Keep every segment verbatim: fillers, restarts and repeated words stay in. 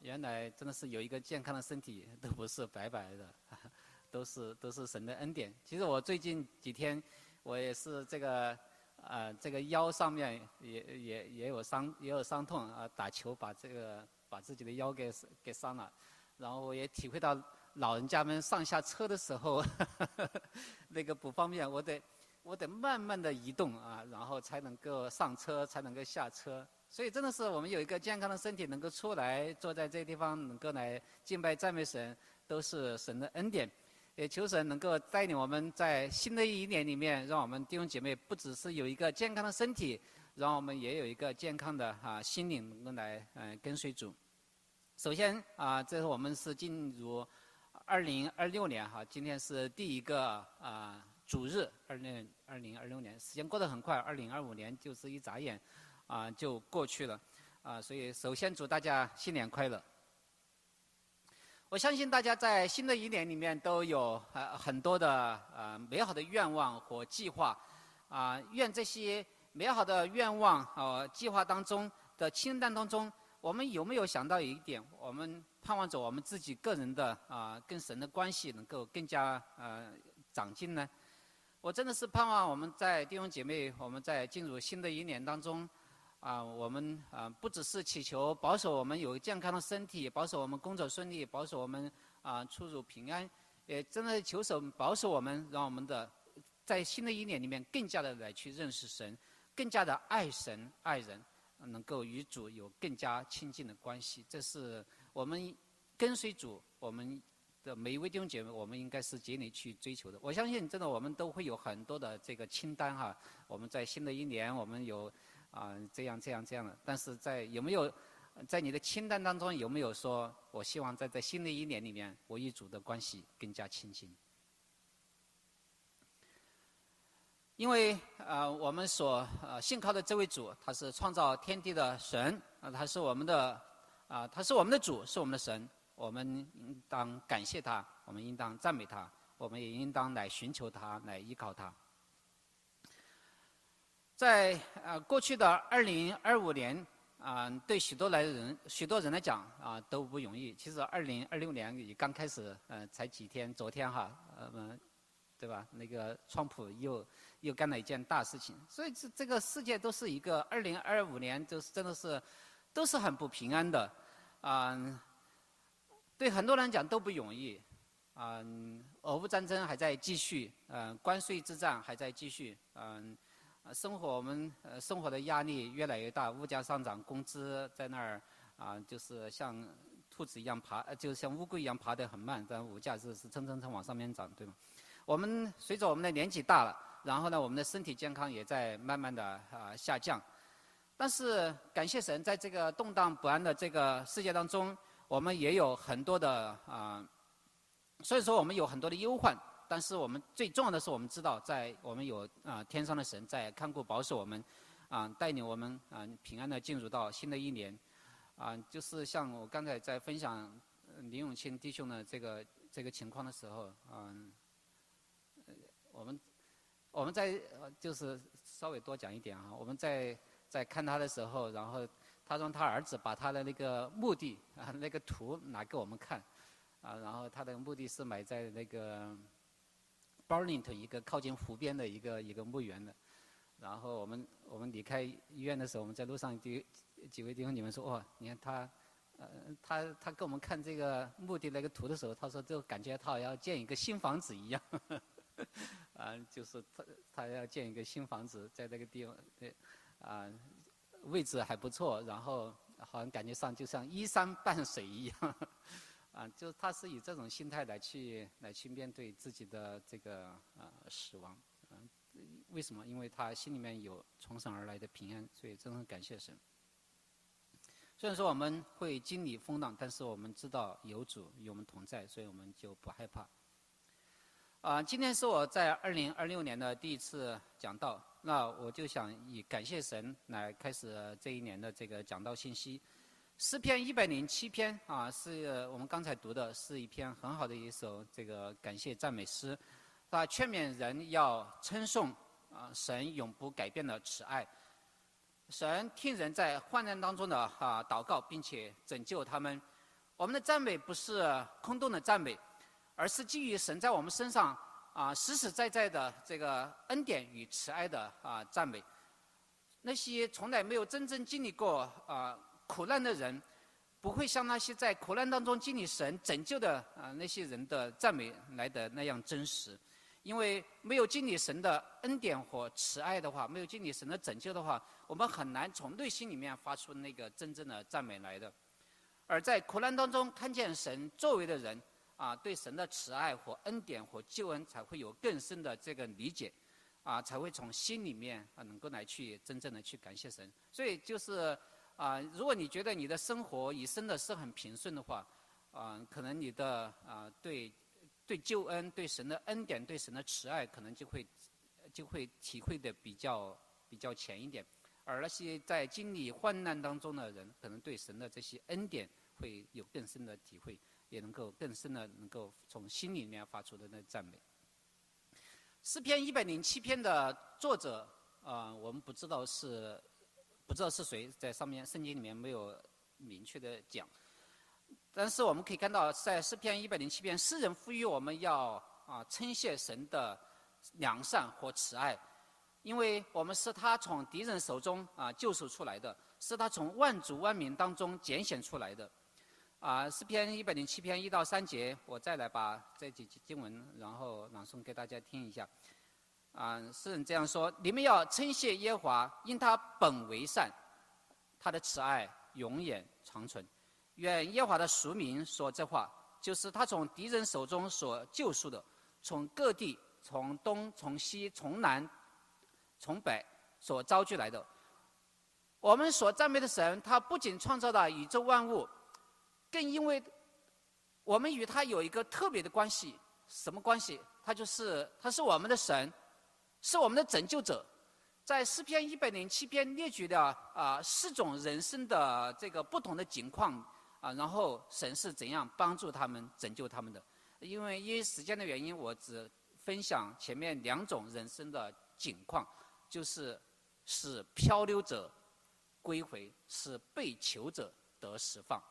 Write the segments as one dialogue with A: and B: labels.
A: 原来真的是有一个健康的身体都不是白白的，都是都是神的恩典。其实我最近几天，我也是这个呃这个腰上面也也也有伤也有伤痛啊，打球把这个把自己的腰给给伤了，然后我也体会到老人家们上下车的时候那个不方便，我得我得慢慢的移动啊，然后才能够上车，才能够下车。所以真的是我们有一个健康的身体能够出来坐在这个地方，能够来敬拜赞美神，都是神的恩典。也求神能够带领我们在新的一年里面，让我们弟兄姐妹不只是有一个健康的身体，让我们也有一个健康的啊心灵，能够来嗯、呃、跟随主。首先啊，这是我们是进入二零二六年哈，今天是第一个啊主日，二零二零二六年，时间过得很快，二零二五年就是一眨眼。啊，就过去了，啊，所以首先祝大家新年快乐。我相信大家在新的一年里面都有呃很多的呃美好的愿望和计划，啊，愿这些美好的愿望和计划当中的清单当中，我们有没有想到一点？我们盼望着我们自己个人的啊跟神的关系能够更加呃长进呢？我真的是盼望我们在弟兄姐妹，我们在进入新的一年当中。啊，我们啊不只是祈求保守我们有健康的身体，保守我们工作顺利，保守我们啊出入平安，也真的求神保守我们，让我们的在新的一年里面更加的来去认识神，更加的爱神爱人，能够与主有更加亲近的关系。这是我们跟随主，我们的每一位弟兄姐妹，我们应该是竭力去追求的。我相信，真的我们都会有很多的这个清单哈。我们在新的一年，我们有。啊，这样这样这样的，但是在有没有在你的清单当中有没有说，我希望在这新的一年里面，我与主的关系更加亲近？因为呃，我们所呃信靠的这位主，他是创造天地的神啊，他是我们的啊、呃，他是我们的主，是我们的神，我们应当感谢他，我们应当赞美他，我们也应当来寻求他，来依靠他。在呃过去的二零二五年啊、呃，对许多来人许多人来讲啊、呃、都不容易。其实二零二六年也刚开始，呃，才几天，昨天哈，呃，对吧？那个川普又又干了一件大事情，所以这这个世界都是一个二零二五年，就是真的是都是很不平安的，啊、呃，对很多人讲都不容易，啊、呃，俄乌战争还在继续，呃，关税之战还在继续，嗯、呃。呃，生活我们呃生活的压力越来越大，物价上涨，工资在那儿啊、呃，就是像兔子一样爬，呃，就像乌龟一样爬得很慢，但物价是是蹭蹭蹭往上面涨，对吗？我们随着我们的年纪大了，然后呢，我们的身体健康也在慢慢的啊、呃、下降。但是感谢神，在这个动荡不安的这个世界当中，我们也有很多的啊、呃，所以说我们有很多的忧患。但是我们最重要的是，我们知道，在我们有啊、呃、天上的神在看顾保守我们，啊、呃、带领我们啊、呃、平安的进入到新的一年，啊、呃、就是像我刚才在分享林永清弟兄的这个这个情况的时候，嗯、呃，我们我们在就是稍微多讲一点啊，我们在在看他的时候，然后他让他儿子把他的那个墓地啊那个图拿给我们看，啊，然后他的墓地是埋在那个。Burlington 一个靠近湖边的一个一个墓园的，然后我们我们离开医院的时候，我们在路上几几位弟兄你们说哦，你看他，呃，他他给我们看这个墓地那个图的时候，他说就感觉他好像要建一个新房子一样，啊，就是他他要建一个新房子在那个地方，对，啊，位置还不错，然后好像感觉上就像依山傍水一样。啊，就他是以这种心态来去来去面对自己的这个呃死亡，嗯、呃，为什么？因为他心里面有从神而来的平安，所以真的感谢神。虽然说我们会经历风浪，但是我们知道有主与我们同在，所以我们就不害怕。啊、呃，今天是我在二零二六年的第一次讲道，那我就想以感谢神来开始这一年的这个讲道信息。诗篇一百零七篇啊，是我们刚才读的，是一篇很好的一首这个感谢赞美诗。它劝勉人要称颂啊神永不改变的慈爱，神听人在患难当中的啊祷告，并且拯救他们。 我们的赞美不是空洞的赞美，而是基于神在我们身上啊实实在在的这个恩典与慈爱的啊赞美。那些从来没有真正经历过啊苦难的人，不会像那些在苦难当中经历神拯救的啊那些人的赞美来的那样真实。因为没有经历神的恩典和慈爱的话，没有经历神的拯救的话，我们很难从内心里面发出那个真正的赞美来的。而在苦难当中看见神作为的人啊，对神的慈爱和恩典和救恩才会有更深的这个理解，啊，才会从心里面啊能够来去真正的去感谢神。所以就是啊，如果你觉得你的生活一生的是很平顺的话，啊，可能你的啊对。对救恩、对神的恩典、对神的慈爱，可能就会就会体会的比较比较浅一点；而那些在经历患难当中的人，可能对神的这些恩典会有更深的体会，也能够更深的能够从心里面发出的那赞美。诗篇一百零七篇的作者啊、呃，我们不知道是不知道是谁，在上面圣经里面没有明确的讲。但是我们可以看到，在诗篇一百零七篇，诗人呼吁我们要啊称谢神的良善和慈爱，因为我们是他从敌人手中啊救赎出来的，是他从万族万民当中拣选出来的。啊，诗篇一百零七篇一到三节，我再来把这几节经文然后朗诵给大家听一下。啊，诗人这样说：你们要称谢耶和华，因他本为善，他的慈爱永远长存。愿耶和华的赎民说这话，就是他从敌人手中所救赎的，从各地、从东、从西、从南、从北所招聚来的。我们所赞美的神，他不仅创造了宇宙万物，更因为我们与他有一个特别的关系。什么关系？他就是他是我们的神，是我们的拯救者。在诗篇一百零七篇列举的啊四种人生的这个不同的境况。啊，然后神是怎样帮助他们、拯救他们的？因为因为时间的原因，我只分享前面两种人生的境况，就是使漂流者归回，使被囚者得释放。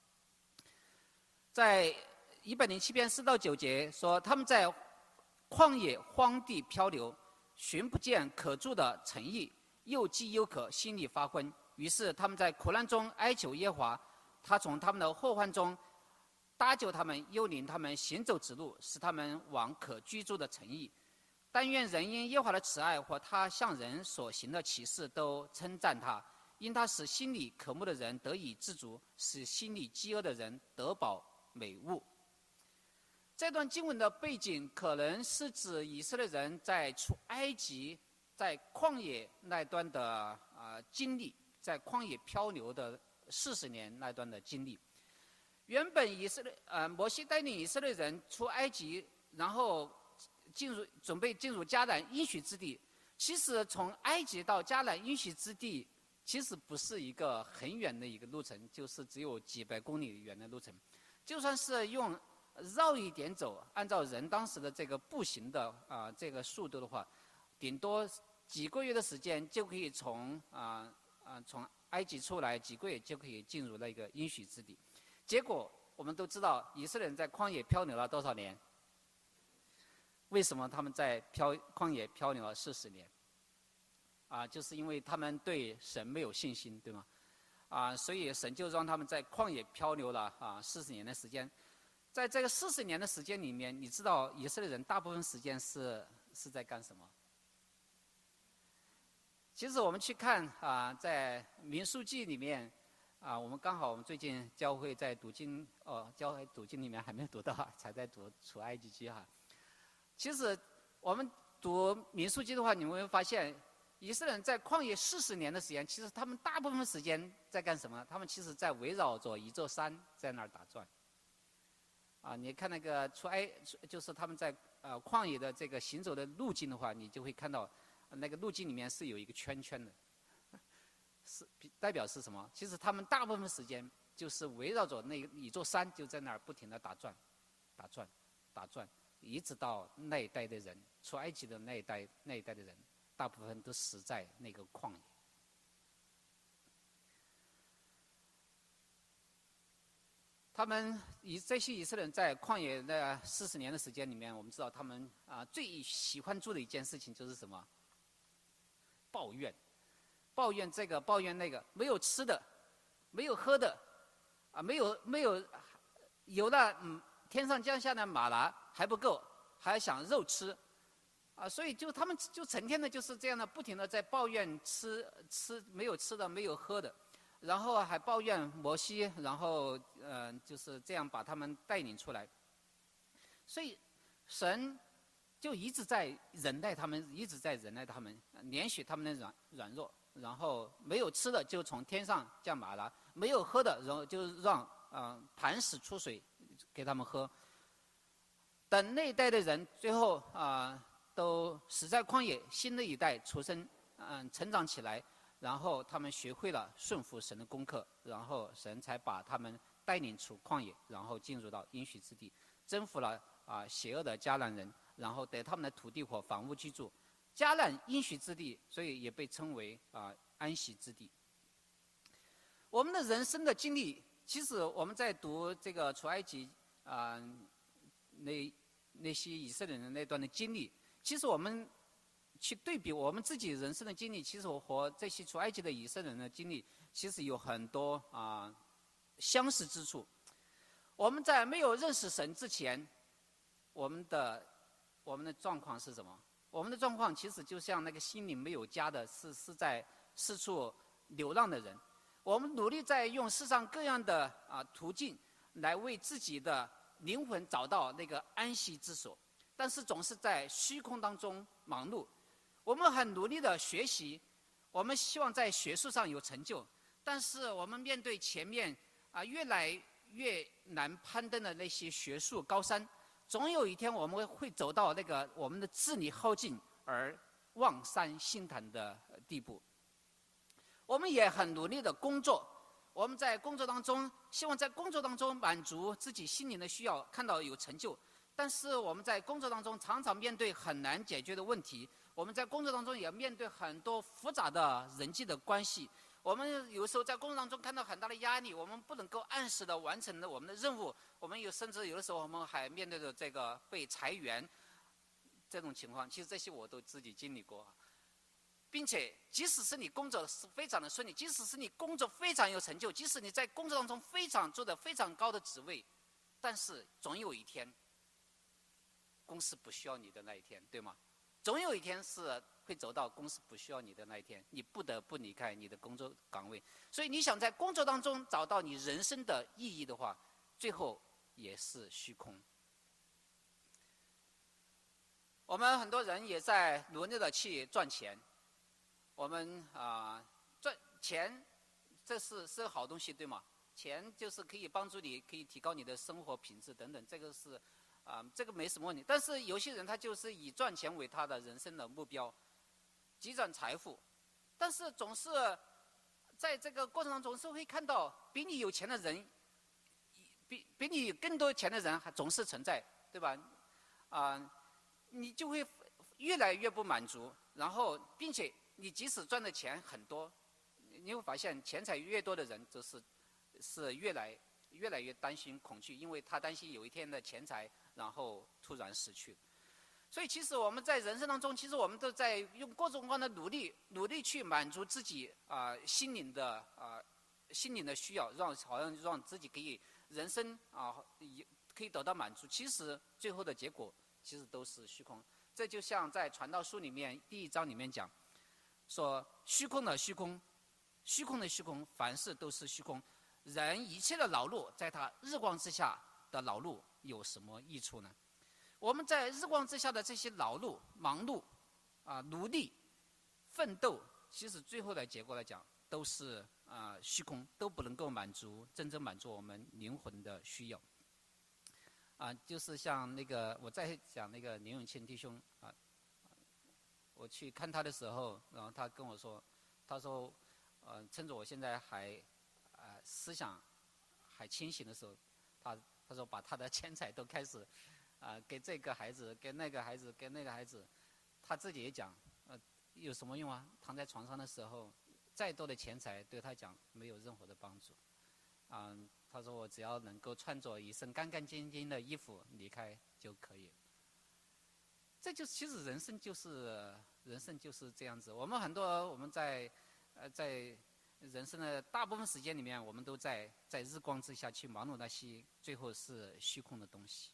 A: 在一百零七篇四到九节说，他们在旷野荒地漂流，寻不见可住的城邑，又饥又渴，心里发昏。于是他们在苦难中哀求耶和华。他从他们的祸患中搭救他们，又领他们行走直路，使他们往可居住的城邑。但愿人因耶和华的慈爱和他向人所行的启示都称赞他，因他使心里渴慕的人得以知足，使心里饥饿的人得饱美物。这段经文的背景可能是指以色列人在出埃及、在旷野那段的啊、呃、经历，在旷野漂流的四十年那段的经历。原本以色列呃摩西带领以色列人出埃及，然后进入准备进入迦南应许之地。其实从埃及到迦南应许之地，其实不是一个很远的一个路程，就是只有几百公里远的路程。就算是用绕一点走，按照人当时的这个步行的啊、呃、这个速度的话，顶多几个月的时间就可以从啊啊、呃、从埃及出来，几个月就可以进入那个应许之地。结果我们都知道，以色列人在旷野漂流了多少年？为什么他们在漂旷野漂流了四十年？啊，就是因为他们对神没有信心，对吗？啊，所以神就让他们在旷野漂流了啊四十年的时间。在这个四十年的时间里面，你知道以色列人大部分时间是是在干什么？其实我们去看啊，在民数记里面啊，我们刚好我们最近教会在读经哦，教会读经里面还没有读到，才在读出埃及记哈。其实我们读民数记的话，你们会发现，以色列人在旷野四十年的时间，其实他们大部分时间在干什么？他们其实在围绕着一座山在那儿打转。啊，你看那个出埃，就是他们在呃旷野的这个行走的路径的话，你就会看到。那个路径里面是有一个圈圈的，是代表是什么？其实他们大部分时间就是围绕着那一座山，就在那儿不停地打转，打转，打转，一直到那一代的人，出埃及的那一代那一代的人，大部分都死在那个旷野。他他们以这些以色列人在旷野的四十年的时间里面，我们知道他们啊最喜欢做的一件事情就是什么？抱怨，抱怨这个，抱怨那个，没有吃的，没有喝的，啊，没有没有，有了嗯，天上降下的马拿还不够，还想肉吃，啊，所以就他们就成天的就是这样的，不停的在抱怨吃吃没有吃的，没有喝的。然后还抱怨摩西，然后呃就是这样把他们带领出来。所以神就一直在忍耐他们，一直在忍耐他们，怜恤他们的软软弱。然后没有吃的就从天上降马拿，没有喝的，然后就让呃磐石出水给他们喝。等那一代的人最后啊、呃、都死在旷野，新的一代出生，嗯、呃、成长起来。然后他们学会了顺服神的功课，然后神才把他们带领出旷野，然后进入到应许之地，征服了啊、呃、邪恶的迦南人，然后得他们的土地和房屋居住。迦南应许之地，所以也被称为啊、呃、安息之地。我们的人生的经历，其实我们在读这个出埃及啊、呃、那那些以色列人那段的经历，其实我们去对比我们自己人生的经历，其实我和这些出埃及的以色列人的经历，其实有很多啊、呃、相似之处。我们在没有认识神之前，我们的我们的状况是什么？我们的状况其实就像那个心里没有家的，是是在四处流浪的人。我们努力在用世上各样的啊、呃、途径来为自己的灵魂找到那个安息之所，但是总是在虚空当中忙碌。我们很努力的学习，我们希望在学术上有成就，但是我们面对前面啊越来越难攀登的那些学术高山，总有一天我们会走到那个我们的智力耗尽而望山兴谈的地步。我们也很努力的工作，我们在工作当中希望在工作当中满足自己心灵的需要，看到有成就，但是我们在工作当中常常面对很难解决的问题。我们在工作当中也面对很多复杂的人际的关系，我们有时候在工作当中看到很大的压力，我们不能够按时的完成我们的任务，我们有甚至有的时候我们还面对着这个被裁员这种情况，其实这些我都自己经历过。并且即使是你工作是非常的顺利，即使是你工作非常有成就，即使你在工作当中非常做得非常高的职位，但是总有一天公司不需要你的那一天，对吗？总有一天是会走到公司不需要你的那一天，你不得不离开你的工作岗位。所以你想在工作当中找到你人生的意义的话，最后也是虚空。我们很多人也在努力的去赚钱，我们啊、呃、赚钱这是是个好东西，对吗？钱就是可以帮助你，可以提高你的生活品质等等，这个是啊、呃，这个没什么问题。但是有些人他就是以赚钱为他的人生的目标，积攒财富，但是总是在这个过程当中，总是会看到比你有钱的人，比比你有更多钱的人还总是存在，对吧？啊、呃，你就会越来越不满足，然后并且你即使赚的钱很多，你会发现钱财越多的人，就是是越来越来越担心恐惧，因为他担心有一天的钱财然后突然失去。所以其实我们在人生当中，其实我们都在用各种各样的努力，努力去满足自己啊、呃、心灵的啊、呃、心灵的需要，让好像让自己可以人生啊、呃、可以得到满足。其实最后的结果其实都是虚空。这就像在传道书里面第一章里面讲，说虚空的虚空，虚空的虚空，凡事都是虚空。人一切的劳碌，在他日光之下的劳碌有什么益处呢？我们在日光之下的这些劳碌、忙碌、啊、呃、努力、奋斗，其实最后的结果来讲，都是啊、呃、虚空，都不能够满足真正满足我们灵魂的需要。啊、呃，就是像那个我在讲那个林永庆弟兄啊、呃，我去看他的时候，然后他跟我说，他说，呃，趁着我现在还呃思想还清醒的时候，他他说把他的钱财都开始。啊、呃，给这个孩子，给那个孩子，给那个孩子，他自己也讲，呃，有什么用啊？躺在床上的时候，再多的钱财对他讲没有任何的帮助。啊、呃， 他说我只要能够穿着一身干干净净的衣服离开就可以。这就其实人生就是人生就是这样子。我们很多我们在呃在人生的大部分时间里面，我们都在在日光之下去忙碌那些最后是虚空的东西。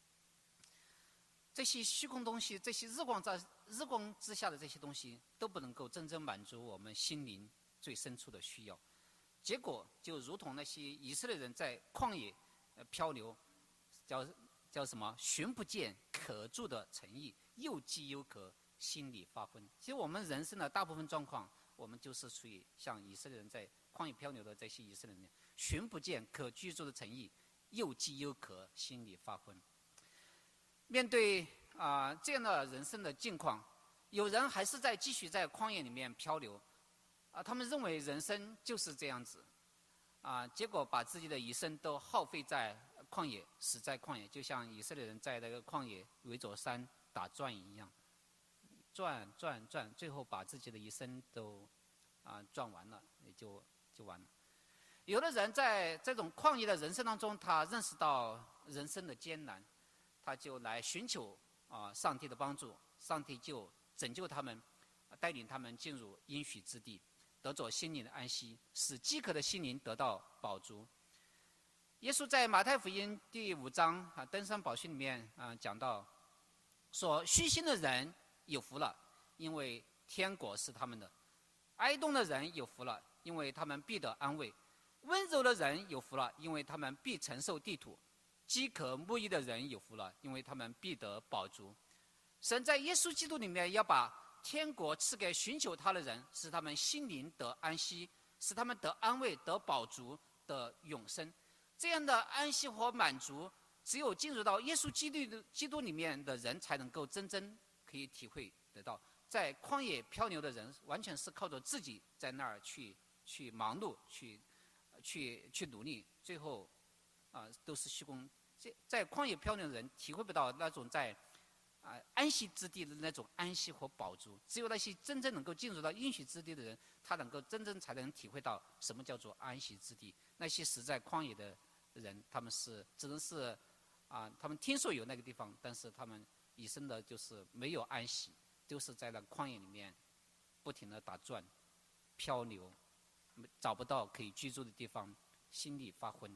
A: 这些虚空东西，这些日光在日光之下的这些东西，都不能够真正满足我们心灵最深处的需要。结果就如同那些以色列人在旷野呃漂流，叫叫什么？寻不见可住的城邑，又饥又渴，心里发昏。其实我们人生的大部分状况，我们就是属于像以色列人在旷野漂流的这些以色列人，寻不见可居住的城邑，又饥又渴，心里发昏。面对啊、呃、这样的人生的境况，有人还是在继续在旷野里面漂流，啊、呃，他们认为人生就是这样子，啊、呃，结果把自己的一生都耗费在旷野，死在旷野，就像以色列人在那个旷野围着山打转一样，转转转，最后把自己的一生都啊、呃、转完了，也就就完了。有的人在这种旷野的人生当中，他认识到人生的艰难。他就来寻求啊、呃、上帝的帮助，上帝就拯救他们，带领他们进入应许之地，得着心灵的安息，使饥渴的心灵得到饱足。耶稣在马太福音第五章啊登山宝训里面啊讲到，说虚心的人有福了，因为天国是他们的；哀痛的人有福了，因为他们必得安慰；温柔的人有福了，因为他们必承受地土。饥渴慕义的人有福了，因为他们必得饱足。神在耶稣基督里面要把天国赐给寻求他的人，使他们心灵得安息，使他们得安慰、得饱足、得永生。这样的安息和满足，只有进入到耶稣基督的基督里面的人，才能够真正可以体会得到。在旷野漂流的人，完全是靠着自己在那儿去去忙碌、去去去努力，最后啊、呃、都是虚空。在旷野漂流的人体会不到那种在啊、呃、安息之地的那种安息和饱足，只有那些真正能够进入到应许之地的人，他能够真正才能体会到什么叫做安息之地。那些死在旷野的人，他们是只能是啊、呃，他们听说有那个地方，但是他们一生的就是没有安息，就是在那旷野里面不停地打转、漂流，找不到可以居住的地方，心里发昏。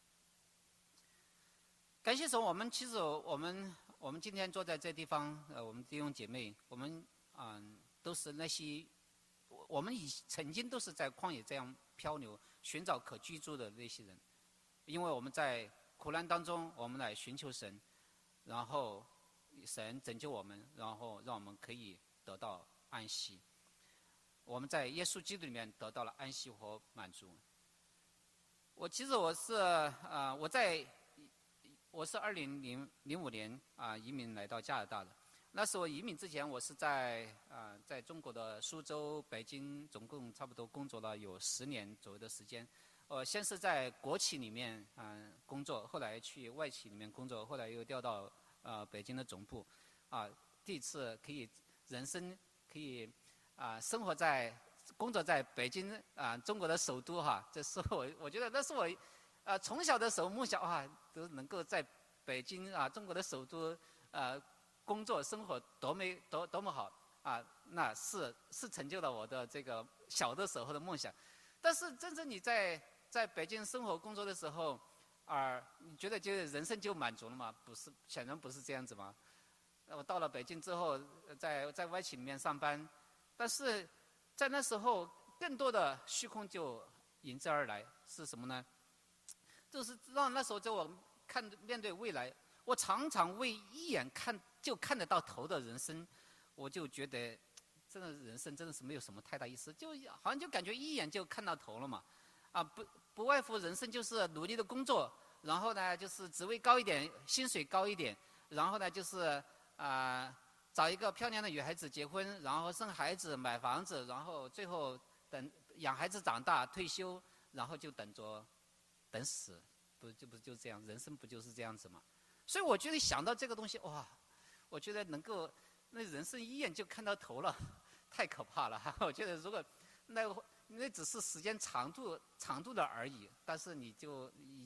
A: 感谢神，我们其实我们我们今天坐在这地方，呃，我们弟兄姐妹，我们啊、呃、都是那些我们以曾经都是在旷野这样漂流，寻找可居住的那些人，因为我们在苦难当中，我们来寻求神，然后神拯救我们，然后让我们可以得到安息。我们在耶稣基督里面得到了安息和满足。我其实我是啊、呃、我在。我是二零零五年啊、呃、移民来到加拿大的。那时候移民之前，我是在啊、呃、在中国的苏州、北京，总共差不多工作了有十年左右的时间。我先是在国企里面啊、呃、工作，后来去外企里面工作，后来又调到呃北京的总部。啊、呃，第一次可以人生可以啊、呃、生活在工作在北京啊、呃、中国的首都哈，这是我我觉得那是我。呃，从小的时候梦想啊，都能够在北京啊，中国的首都呃工作生活，多美多多么好啊！那是是成就了我的这个小的时候的梦想。但是真正你在在北京生活工作的时候，啊、呃，你觉得就人生就满足了吗？不是，显然不是这样子嘛。我到了北京之后，在在外企里面上班，但是在那时候更多的虚空就迎之而来，是什么呢？就是让那时候在我看面对未来，我常常为一眼看就看得到头的人生，我就觉得，真的人生真的是没有什么太大意思，就好像就感觉一眼就看到头了嘛，啊不不外乎人生就是努力的工作，然后呢就是职位高一点，薪水高一点，然后呢就是啊、呃、找一个漂亮的女孩子结婚，然后生孩子买房子，然后最后等养孩子长大退休，然后就等着。等死，不就不就这样？人生不就是这样子吗？所以我觉得想到这个东西，哇，我觉得能够那人生一眼就看到头了，太可怕了。我觉得如果那那只是时间长度长度的而已，但是你就已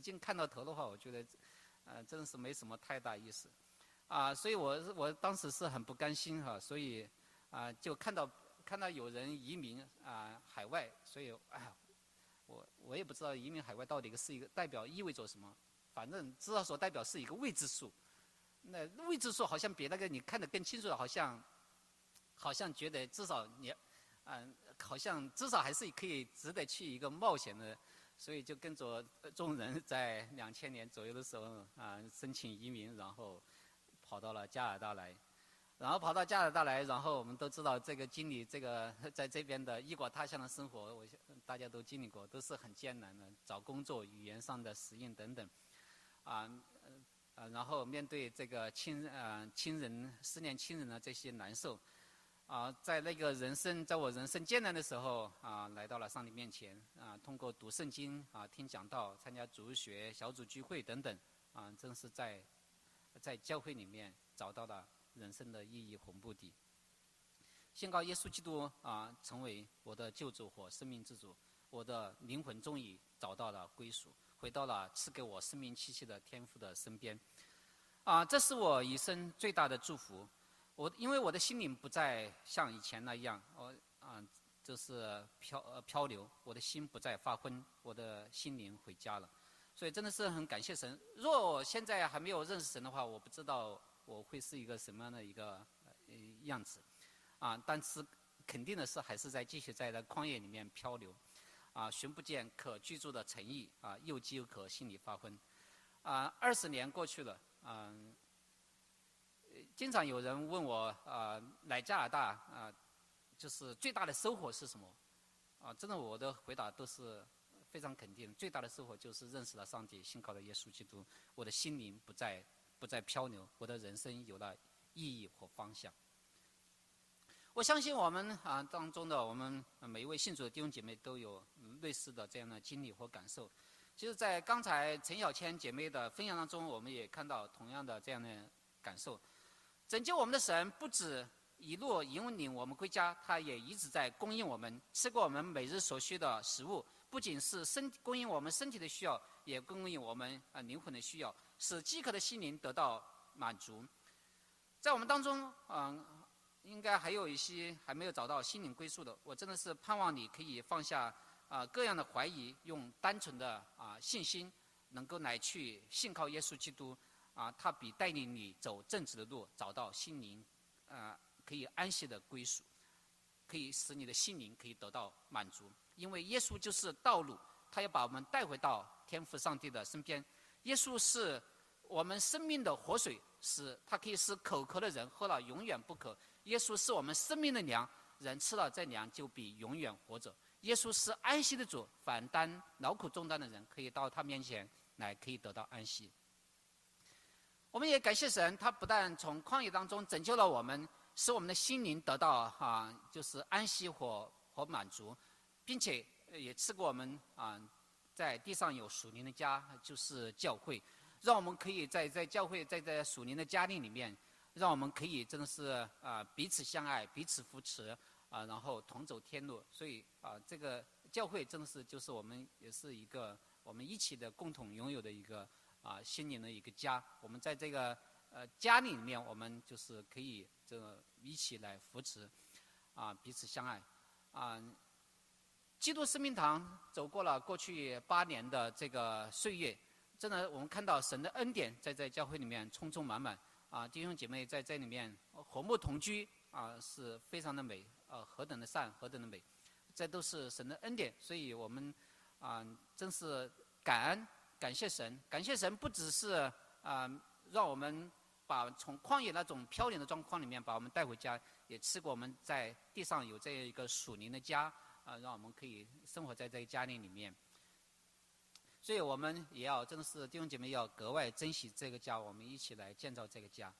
A: 经看到头的话，我觉得，呃，真的是没什么太大意思，啊，所以我我当时是很不甘心哈，所以啊，就看到看到有人移民啊海外，所以哎，我我也不知道移民海外到底是一个代表意味着什么，反正知道所代表是一个未知数，那未知数好像比那个你看得更清楚的，好像好像觉得至少你，嗯、呃，好像至少还是可以值得去一个冒险的。所以就跟着众人在两千年左右的时候啊、呃，申请移民，然后跑到了加拿大来，然后跑到加拿大来，然后我们都知道这个经历，这个在这边的异国他乡的生活，我大家都经历过，都是很艰难的，找工作、语言上的适应等等，啊呃，然后面对这个亲呃亲人思念亲人的这些难受。啊，在那个人生，在我人生艰难的时候啊，来到了上帝面前啊，通过读圣经啊、听讲道、参加主日学、小组聚会等等啊，正是在在教会里面找到了人生的意义和目的。宣告耶稣基督啊，成为我的救主和生命之主，我的灵魂终于找到了归属，回到了赐给我生命气息的天父的身边。啊，这是我一生最大的祝福。我因为我的心灵不再像以前那样，我啊、呃、就是漂呃漂流，我的心不再发昏，我的心灵回家了，所以真的是很感谢神。若我现在还没有认识神的话，我不知道我会是一个什么样的一个呃样子，啊，但是肯定的是还是在继续在那旷野里面漂流，啊，寻不见可居住的城邑，啊，又饥又渴，心里发昏，啊，二十年过去了，啊。经常有人问我啊、呃，来加拿大啊、呃，就是最大的收获是什么？啊、呃，真的，我的回答都是非常肯定。最大的收获就是认识了上帝，信靠了耶稣基督，我的心灵不再不再漂流，我的人生有了意义和方向。我相信我们啊、呃、当中的我们每一位信主的弟兄姐妹都有类似的这样的经历和感受。其实，在刚才陈小千姐妹的分享当中，我们也看到同样的这样的感受。拯救我们的神不止一路引领我们归家，他也一直在供应我们，赐给我们每日所需的食物，不仅是身供应我们身体的需要，也供应我们啊灵魂的需要，使饥渴的心灵得到满足。在我们当中，嗯、呃，应该还有一些还没有找到心灵归宿的，我真的是盼望你可以放下啊、呃、各样的怀疑，用单纯的啊、呃、信心，能够来去信靠耶稣基督。啊，他比带领你走正直的路，找到心灵，呃，可以安息的归属，可以使你的心灵可以得到满足。因为耶稣就是道路，他要把我们带回到天父上帝的身边。耶稣是我们生命的活水，使他可以使口渴的人喝了永远不渴。耶稣是我们生命的粮，人吃了这粮就必永远活着。耶稣是安息的主，反担劳苦重担的人可以到他面前来，可以得到安息。我们也感谢神，他不但从旷野当中拯救了我们，使我们的心灵得到啊，就是安息和和满足，并且也赐给我们啊，在地上有属灵的家，就是教会，让我们可以在在教会，在在属灵的家庭里面，让我们可以真的是啊彼此相爱，彼此扶持啊，然后同走天路。所以啊，这个教会真的是就是我们也是一个我们一起的共同拥有的一个。啊，心灵的一个家，我们在这个呃家里面，我们就是可以这个一起来扶持，啊，彼此相爱，啊，基督生命堂走过了过去八年的这个岁月，真的我们看到神的恩典在这教会里面充充满满，啊，弟兄姐妹在这里面和睦同居，啊，是非常的美，呃，何等的善，何等的美，这都是神的恩典，所以我们啊，真是感恩。感谢神，感谢神，不只是啊、呃，让我们把从旷野那种飘零的状况里面把我们带回家，也赐给我们在地上有这样一个属灵的家啊、呃，让我们可以生活在这个家庭里面。所以我们也要真的是弟兄姐妹要格外珍惜这个家，我们一起来建造这个家。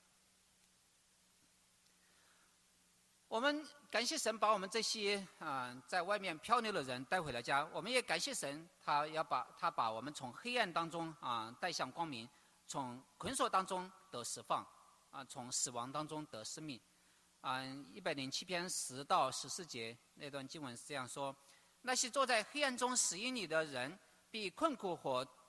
A: 我们感谢神把我们这些啊、呃、在外面漂流的人带回了家，我们也感谢神，他要把他把我们从黑暗当中啊、呃、带向光明，从捆锁当中得释放，啊、呃、从死亡当中得生命。啊、呃，一百零七篇十到十四节那段经文是这样说：那些坐在黑暗中死荫里的人，必困苦和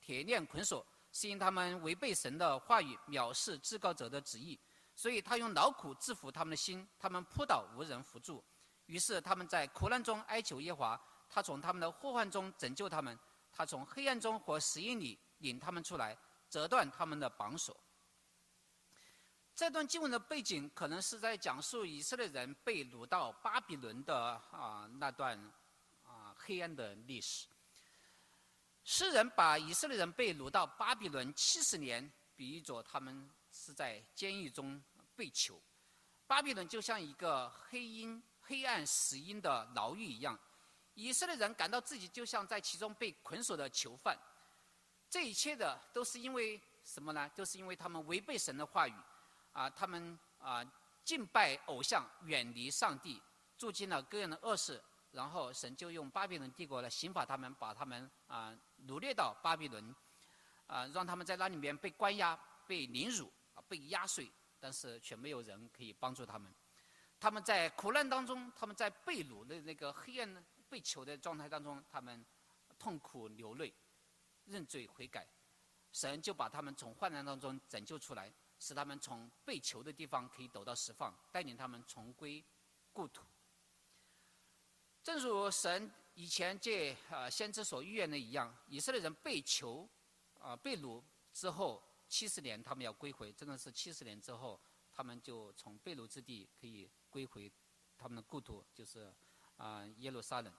A: 铁链捆锁，是因他们违背神的话语，藐视至高者的旨意。所以他用劳苦制服他们的心，他们扑倒无人扶助。于是他们在苦难中哀求耶和华，他从他们的祸患中拯救他们，他从黑暗中和死荫里领他们出来，折断他们的绑索。这段经文的背景可能是在讲述以色列人被掳到巴比伦的啊那段啊黑暗的历史。诗人把以色列人被掳到巴比伦七十年比喻作他们是在监狱中被囚。巴比伦就像一个黑阴、黑暗、死阴的牢狱一样，以色列人感到自己就像在其中被捆锁的囚犯。这一切的都是因为什么呢？都是因为他们违背神的话语。啊，他们啊敬拜偶像，远离上帝，住进了各样的恶事，然后神就用巴比伦帝国来刑罚他们，把他们啊掳掠到巴比伦，啊让他们在那里面被关押、被凌辱、啊被压碎，但是却没有人可以帮助他们。他们在苦难当中，他们在被掳的那个黑暗被囚的状态当中，他们痛苦流泪，认罪悔改，神就把他们从患难当中拯救出来。使他们从被囚的地方可以得到释放，带领他们重归故土。正如神以前借呃先知所预言的一样，以色列人被囚啊、呃、被掳之后七十年，他们要归回，真的是七十年之后，他们就从被掳之地可以归回他们的故土，就是啊、呃、耶路撒冷。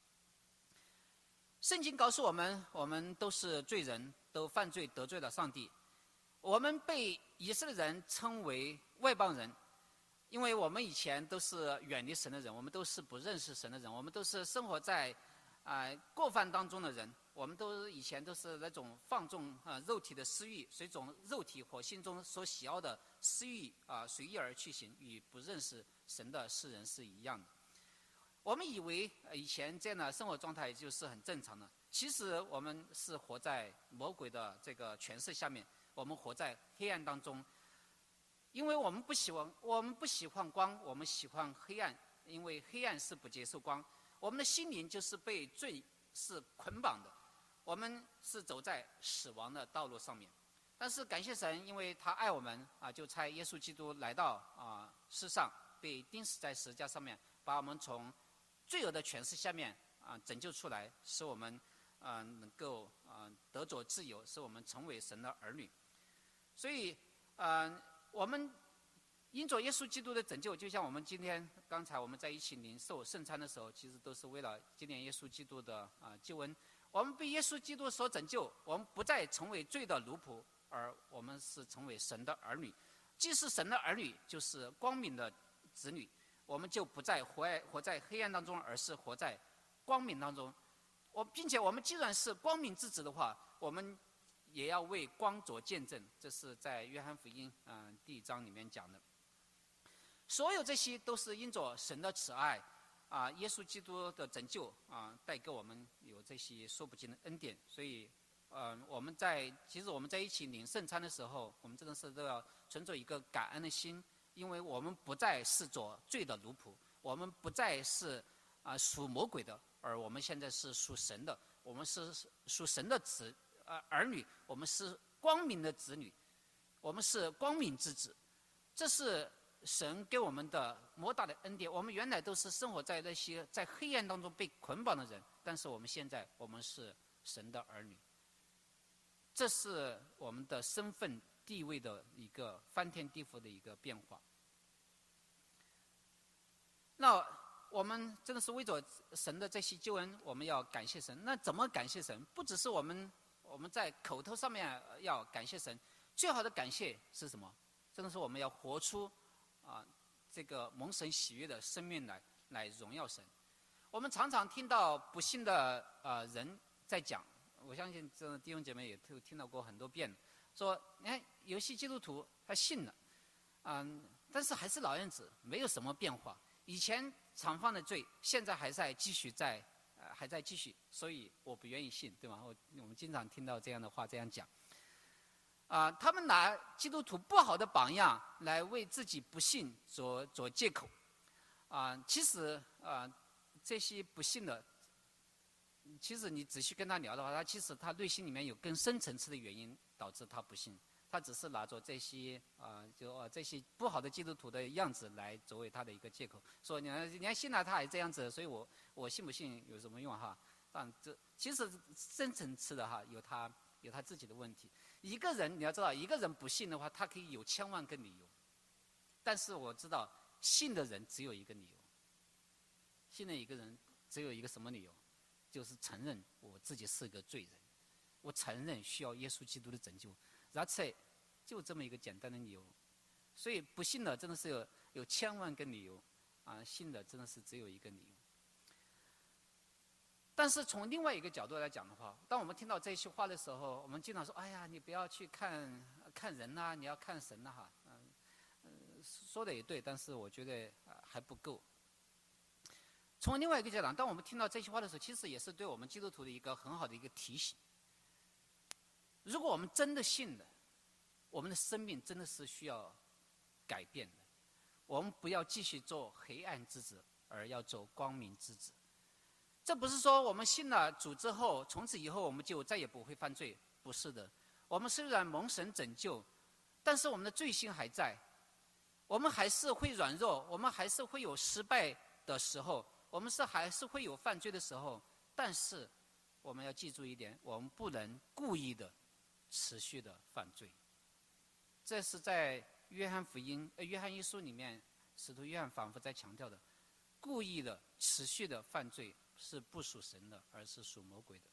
A: 圣经告诉我们，我们都是罪人，都犯罪得罪了上帝。我们被以色列人称为外邦人，因为我们以前都是远离神的人，我们都是不认识神的人，我们都是生活在啊、呃、过犯当中的人，我们都以前都是那种放纵啊、呃、肉体的私欲，随种肉体和心中所喜好的私欲啊、呃、随意而去行，与不认识神的世人是一样的。我们以为以前这样的生活状态就是很正常的，其实我们是活在魔鬼的这个权势下面。我们活在黑暗当中，因为我们不喜欢我们不喜欢光，我们喜欢黑暗，因为黑暗是不接受光。我们的心灵就是被罪是捆绑的，我们是走在死亡的道路上面。但是感谢神，因为他爱我们啊，就差耶稣基督来到啊世上，被钉死在十字架上面，把我们从罪恶的权势下面啊拯救出来，使我们啊能够啊得着自由，使我们成为神的儿女。所以，呃，我们因着耶稣基督的拯救，就像我们今天刚才我们在一起领受圣餐的时候，其实都是为了纪念耶稣基督的啊、呃、救恩。我们被耶稣基督所拯救，我们不再成为罪的奴仆，而我们是成为神的儿女。既是神的儿女，就是光明的子女，我们就不再活在活在黑暗当中，而是活在光明当中。我并且我们既然是光明之子的话，我们也要为光做见证，这是在约翰福音嗯、呃、第一章里面讲的。所有这些都是因着神的慈爱啊、耶稣基督的拯救啊，带给我们有这些说不尽的恩典。所以，呃，我们在其实我们在一起领圣餐的时候，我们真的是都要存着一个感恩的心，因为我们不再是做罪的奴仆，我们不再是啊、属魔鬼的，而我们现在是属神的，我们是属神的子。呃，儿女，我们是光明的子女，我们是光明之子，这是神给我们的莫大的恩典。我们原来都是生活在那些在黑暗当中被捆绑的人，但是我们现在我们是神的儿女，这是我们的身份地位的一个翻天地覆的一个变化。那我们真的是为着神的这些救恩，我们要感谢神。那怎么感谢神？不只是我们我们在口头上面要感谢神，最好的感谢是什么？真的是我们要活出啊这个蒙神喜悦的生命来，来荣耀神。我们常常听到不信的呃人在讲，我相信这弟兄姐妹也都听到过很多遍，说你看有些基督徒他信了，嗯，但是还是老样子，没有什么变化。以前常犯的罪，现在还在继续在。还在继续，所以我不愿意信，对吗？我我们经常听到这样的话，这样讲。啊、呃，他们拿基督徒不好的榜样来为自己不信做做借口。啊、呃，其实啊、呃，这些不信的， 其实你仔细跟他聊的话，他其实他内心里面有更深层次的原因导致他不信，他只是拿着这些啊、呃，就、呃、这些不好的基督徒的样子来作为他的一个借口，说你看，你看信了他还这样子，所以我我信不信有什么用哈？但这其实深层次的哈，有他有他自己的问题。一个人你要知道，一个人不信的话，他可以有千万个理由，但是我知道信的人只有一个理由，信的一个人只有一个什么理由？就是承认我自己是个罪人，我承认需要耶稣基督的拯救，然后就这么一个简单的理由。所以不信的真的是有有千万个理由，啊，信的真的是只有一个理由。但是从另外一个角度来讲的话，当我们听到这些话的时候，我们经常说：“哎呀，你不要去看看人呐、啊，你要看神呐、啊！”哈，嗯、呃，说的也对，但是我觉得、呃、还不够。从另外一个角度，当我们听到这些话的时候，其实也是对我们基督徒的一个很好的一个提醒。如果我们真的信了，我们的生命真的是需要改变的。我们不要继续做黑暗之子，而要做光明之子。这不是说我们信了主之后，从此以后我们就再也不会犯罪，不是的。我们虽然蒙神拯救，但是我们的罪性还在，我们还是会软弱，我们还是会有失败的时候。我们是还是会有犯罪的时候，但是我们要记住一点，我们不能故意的持续的犯罪。这是在约翰福音、呃约翰一书里面，使徒约翰反复在强调的，故意的持续的犯罪是不属神的，而是属魔鬼的。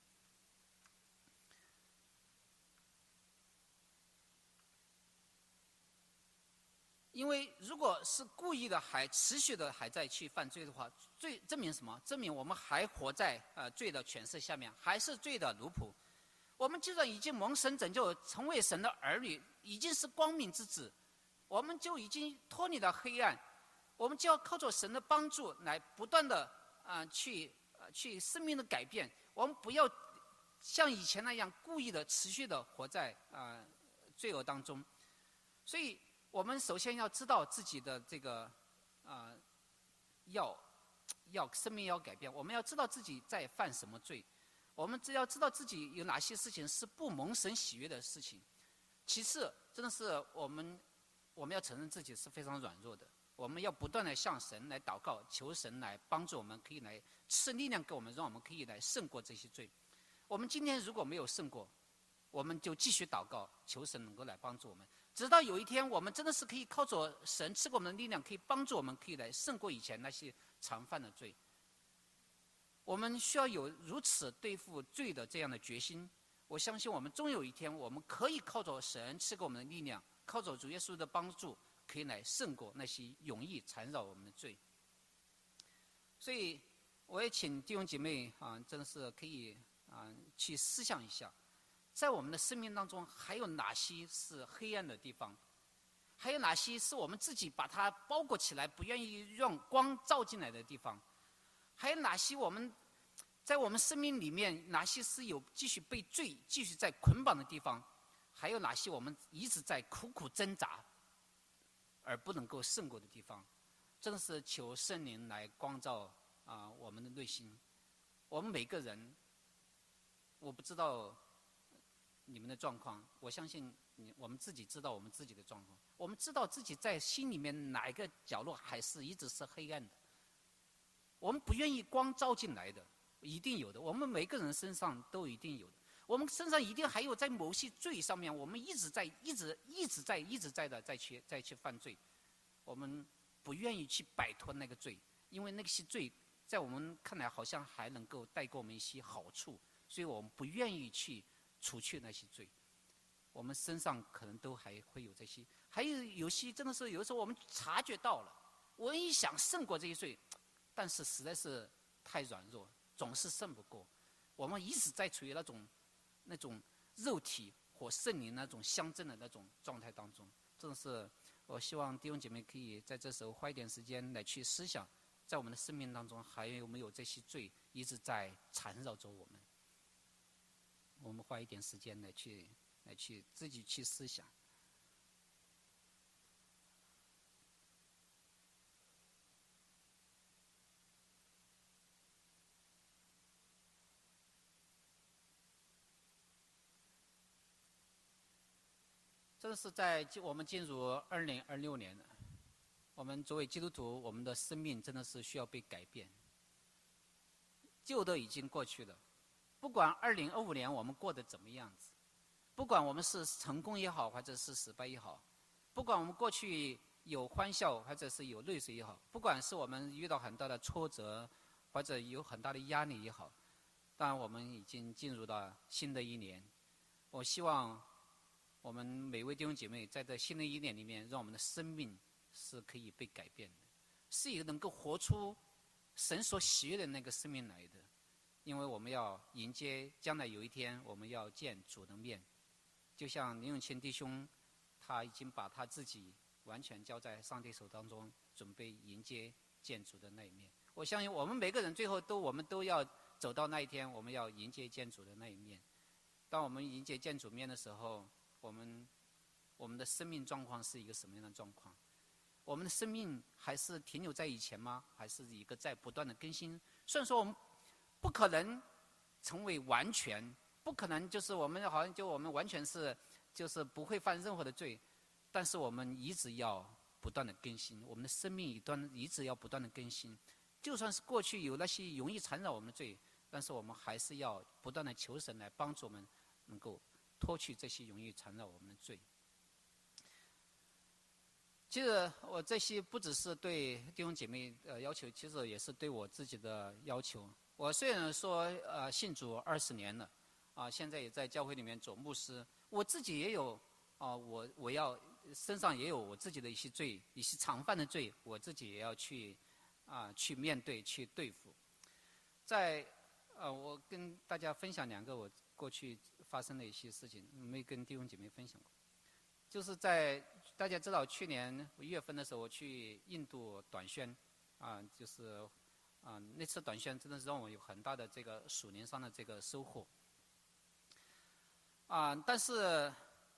A: 因为如果是故意的，还持续的还在去犯罪的话，罪证明什么？证明我们还活在呃罪的权势下面，还是罪的奴仆。我们既然已经蒙神拯救，成为神的儿女，已经是光明之子，我们就已经脱离了黑暗，我们就要靠着神的帮助来不断的啊、呃、去呃去生命的改变。我们不要像以前那样故意的持续的活在啊、呃、罪恶当中，所以。我们首先要知道自己的这个，啊、呃，要要生命要改变。我们要知道自己在犯什么罪，我们只要知道自己有哪些事情是不蒙神喜悦的事情。其次，真的是我们我们要承认自己是非常软弱的，我们要不断的向神来祷告，求神来帮助我们，可以来赐力量给我们，让我们可以来胜过这些罪。我们今天如果没有胜过，我们就继续祷告，求神能够来帮助我们。直到有一天，我们真的是可以靠着神赐给我们的力量，可以帮助我们，可以来胜过以前那些常犯的罪。我们需要有如此对付罪的这样的决心。我相信我们终有一天，我们可以靠着神赐给我们的力量，靠着主耶稣的帮助，可以来胜过那些容易缠绕我们的罪。所以，我也请弟兄姐妹啊，真的是可以啊去思想一下。在我们的生命当中，还有哪些是黑暗的地方？还有哪些是我们自己把它包裹起来，不愿意让光照进来的地方？还有哪些我们在我们生命里面，哪些是有继续被罪继续在捆绑的地方？还有哪些我们一直在苦苦挣扎而不能够胜过的地方？真的是求圣灵来光照啊、呃、我们的内心。我们每个人，我不知道你们的状况，我相信你，我们自己知道我们自己的状况。我们知道自己在心里面哪一个角落还是一直是黑暗的。我们不愿意光照进来的，一定有的。我们每个人身上都一定有的。我们身上一定还有在某些罪上面，我们一直在、一直、一直在、一直在的再去、再去犯罪。我们不愿意去摆脱那个罪，因为那些罪在我们看来好像还能够带给我们一些好处，所以我们不愿意去除去那些罪。我们身上可能都还会有这些，还有有些真的是有的时候我们察觉到了，我一想胜过这些罪，但是实在是太软弱，总是胜不过。我们一直在处于那种那种肉体和圣灵那种相争的那种状态当中。真的是我希望弟兄姐妹可以在这时候花一点时间来去思想，在我们的生命当中还有没有这些罪一直在缠绕着我们。我们花一点时间来去来去自己去思想。 这是在我们进入二零二六年了，我们作为基督徒，我们的生命真的是需要被改变。旧的已经过去了，不管二零二五年我们过得怎么样子，不管我们是成功也好，或者是失败也好，不管我们过去有欢笑或者是有泪水也好，不管是我们遇到很大的挫折或者有很大的压力也好，当然我们已经进入到新的一年。我希望我们每位弟兄姐妹在这新的一年里面，让我们的生命是可以被改变的，是一个能够活出神所喜悦的那个生命来的。因为我们要迎接将来有一天我们要见主的面，就像林永清弟兄，他已经把他自己完全交在上帝手当中，准备迎接见主的那一面。我相信我们每个人最后都我们都要走到那一天，我们要迎接见主的那一面。当我们迎接见主面的时候，我们我们的生命状况是一个什么样的状况？我们的生命还是停留在以前吗？还是一个在不断的更新？虽然说我们不可能成为完全，不可能就是我们好像就我们完全是就是不会犯任何的罪，但是我们一直要不断的更新，我们的生命一段一直要不断的更新。就算是过去有那些容易缠绕我们的罪，但是我们还是要不断的求神来帮助我们，能够脱去这些容易缠绕我们的罪。其实我这些不只是对弟兄姐妹的要求，其实也是对我自己的要求。我虽然说呃信主二十年了，啊、呃，现在也在教会里面做牧师，我自己也有啊、呃，我我要身上也有我自己的一些罪，一些常犯的罪，我自己也要去啊、呃、去面对去对付。在呃，我跟大家分享两个我过去发生的一些事情，没跟弟兄姐妹分享过。就是在大家知道去年一月份的时候，我去印度短宣，啊、呃，就是啊、呃、那次短宣真的是让我有很大的这个属灵上的这个收获。啊、呃，但是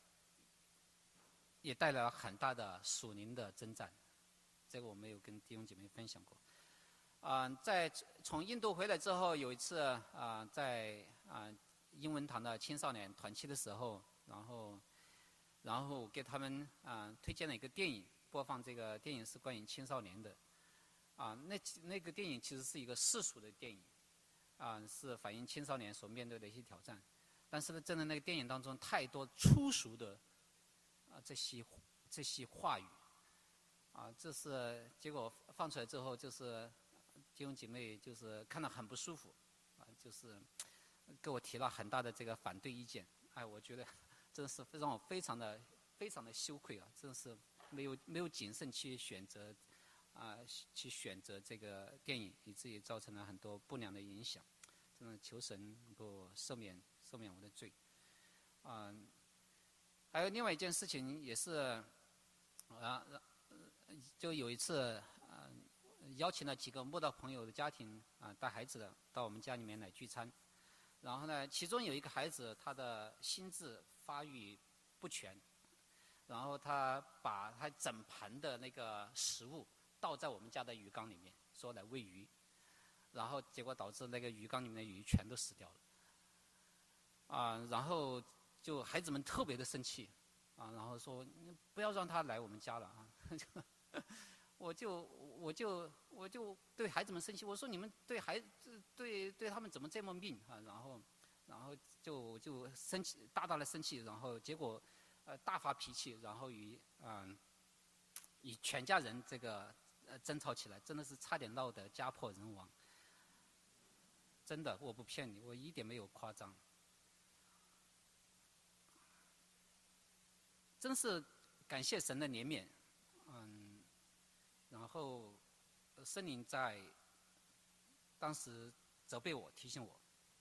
A: 也带来了很大的属灵的征战，这个我没有跟弟兄姐妹分享过。啊、呃，在从印度回来之后，有一次啊、呃，在啊、呃、英文堂的青少年团契的时候，然后。然后给他们啊、呃、推荐了一个电影，播放这个电影是关于青少年的，啊、呃、那那个电影其实是一个世俗的电影，啊、呃、是反映青少年所面对的一些挑战，但是呢，真的那个电影当中太多粗俗的啊、呃、这些这些话语，啊、呃、这是结果放出来之后，就是弟兄姐妹就是看了很不舒服，啊、呃、就是给我提了很大的这个反对意见，哎，我觉得。真是让我非常的非常的羞愧啊！真是没有没有谨慎去选择，啊、呃，去选择这个电影，以至于造成了很多不良的影响。真的求神能够赦免赦免我的罪。啊、呃，还有另外一件事情也是，啊，就有一次啊、呃，邀请了几个慕道朋友的家庭啊、呃，带孩子的到我们家里面来聚餐。然后呢，其中有一个孩子，他的心智发育不全，然后他把他整盘的那个食物倒在我们家的鱼缸里面，说来喂鱼，然后结果导致那个鱼缸里面的鱼全都死掉了。啊、呃，然后就孩子们特别的生气，啊，然后说不要让他来我们家了啊。我就我就我就对孩子们生气，我说你们对孩子对对他们怎么这么命啊？然后然后就就生气，大大的生气，然后结果呃大发脾气，然后与嗯、呃、与全家人这个呃争吵起来，真的是差点闹得家破人亡。真的，我不骗你，我一点没有夸张。真是感谢神的怜悯，嗯。然后，圣灵在当时责备我、提醒我，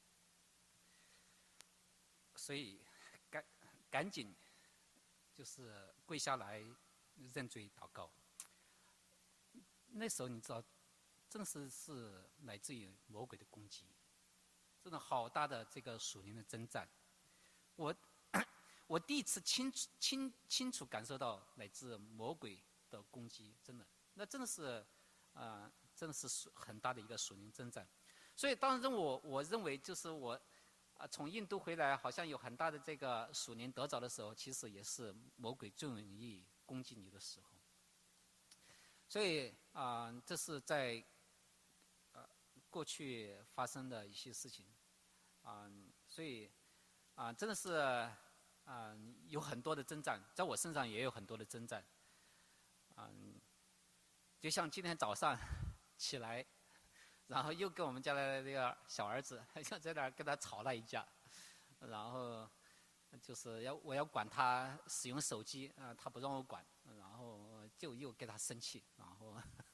A: 所以赶赶紧就是跪下来认罪祷告。那时候你知道，真的是是来自于魔鬼的攻击，真的好大的这个属灵的征战。我我第一次清楚清清楚感受到来自魔鬼的攻击，真的。那真的是，啊、呃，真的是很大的一个属灵征战。所以当时我我认为就是我，啊、 啊，从印度回来，好像有很大的这个属灵得着的时候，其实也是魔鬼最容易攻击你的时候。所以啊、呃，这是在呃过去发生的一些事情啊、呃，所以啊、呃，真的是啊、呃、有很多的征战，在我身上也有很多的征战啊、呃，就像今天早上起来。然后又跟我们家的这个小儿子又在那儿跟他吵了一架，然后就是要我要管他使用手机啊、呃，他不让我管，然后就又跟他生气，然后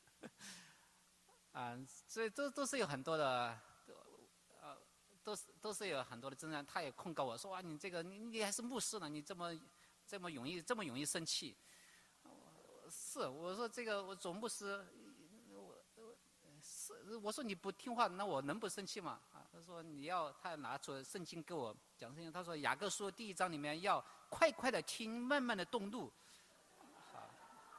A: 啊、呃，所以都都是有很多的，呃，都是都是有很多的征战。他也控告我说啊，你这个你你还是牧师呢，你这么这么容易这么容易生气。是我说这个我做牧师。是，我说你不听话，那我能不生气吗？啊，他说你要，他拿出圣经给我讲圣经。他说雅各书第一章里面要快快的听，慢慢的动怒。好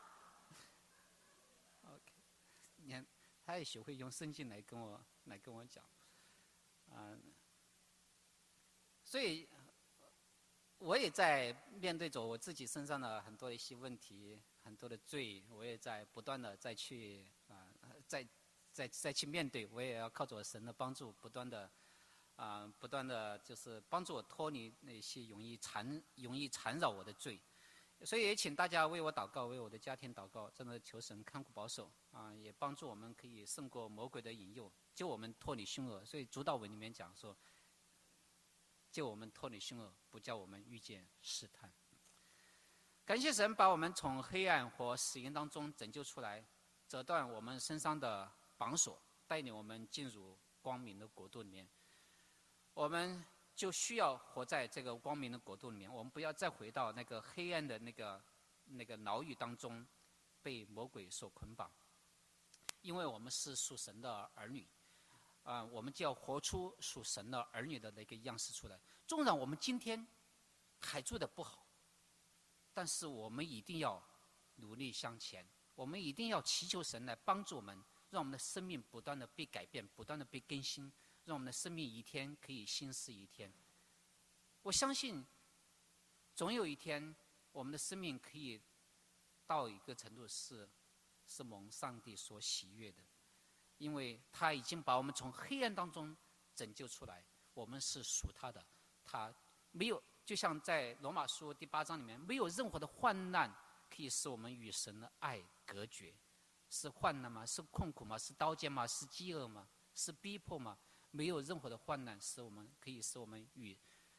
A: ，OK， 你看，他也学会用圣经来跟我来跟我讲，啊、呃，所以我也在面对着我自己身上的很多一些问题，很多的罪，我也在不断的再去啊、呃，在。再再去面对，我也要靠着神的帮助，不断的啊、呃，不断的就是帮助我脱离那些容易缠、容易缠绕我的罪。所以也请大家为我祷告，为我的家庭祷告，真的求神看顾保守啊、呃，也帮助我们可以胜过魔鬼的引诱，救我们脱离凶恶。所以主祷文里面讲说，救我们脱离凶恶，不叫我们遇见试探。感谢神把我们从黑暗和死荫当中拯救出来，折断我们身上的绑锁，带领我们进入光明的国度里面。我们就需要活在这个光明的国度里面，我们不要再回到那个黑暗的那个那个牢狱当中，被魔鬼所捆绑。因为我们是属神的儿女，啊、呃，我们就要活出属神的儿女的那个样式出来。纵然我们今天还做得不好，但是我们一定要努力向前，我们一定要祈求神来帮助我们。让我们的生命不断的被改变，不断的被更新，让我们的生命一天可以新似一天。我相信，总有一天，我们的生命可以到一个程度是，是蒙上帝所喜悦的，因为他已经把我们从黑暗当中拯救出来，我们是属他的，他没有，就像在罗马书第八章里面，没有任何的患难可以使我们与神的爱隔绝。是患难吗？是困苦吗？是刀剑吗？是饥饿吗？是逼迫吗？没有任何的患难使我们可以使我们与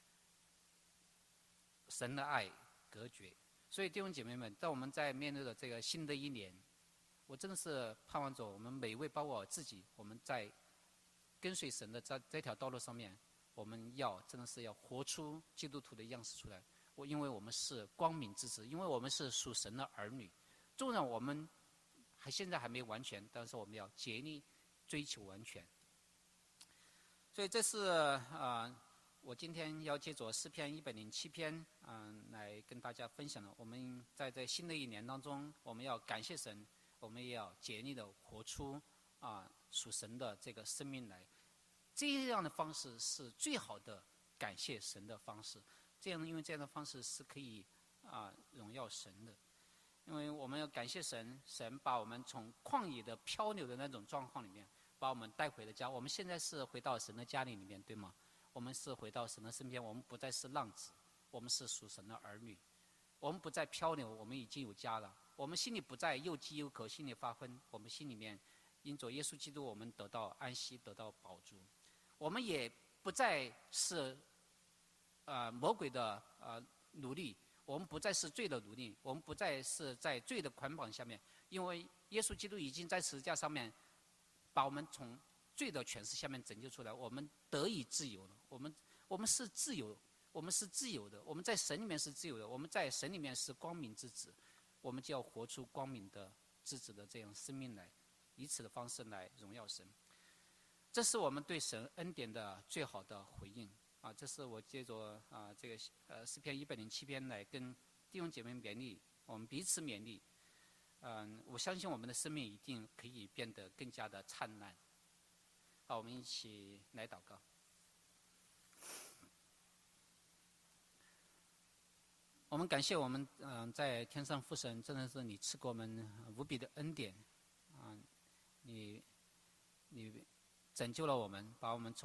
A: 神的爱隔绝。所以弟兄姐妹们，在我们在面对的这个新的一年，我真的是盼望着我们每一位，包括我自己，我们在跟随神的这这条道路上面，我们要真的是要活出基督徒的样式出来。我因为我们是光明之子，因为我们是属神的儿女，纵然我们还现在还没完全，但是我们要竭力追求完全。所以这是啊、呃，我今天要借着诗篇一百零七篇，嗯、呃，来跟大家分享的。我们在这新的一年当中，我们要感谢神，我们也要竭力的活出啊、呃、属神的这个生命来。这样的方式是最好的感谢神的方式。这样，因为这样的方式是可以啊、呃、荣耀神的。因为我们要感谢神，神把我们从旷野的漂流的那种状况里面，把我们带回了家。我们现在是回到神的家里里面，对吗？我们是回到神的身边，我们不再是浪子，我们是属神的儿女。我们不再漂流，我们已经有家了。我们心里不再又饥又渴，心里发昏。我们心里面因着耶稣基督，我们得到安息，得到饱足。我们也不再是呃魔鬼的呃奴隶。我们不再是罪的奴隶，我们不再是在罪的捆绑下面，因为耶稣基督已经在十字架上面把我们从罪的权势下面拯救出来，我们得以自由了。我们我们是自由，我们是自由的，我们在神里面是自由的，我们在神里面是光明之子，我们就要活出光明的之子的这样生命来，以此的方式来荣耀神。这是我们对神恩典的最好的回应。啊，这是我借着啊这个呃诗篇一百零七篇来跟弟兄姐妹勉励，我们彼此勉励。嗯、呃，我相信我们的生命一定可以变得更加的灿烂。好，我们一起来祷告。 我们感谢我们嗯、呃，在天上父神，真的是你赐给我们无比的恩典，啊、你你拯救了我们，把我们从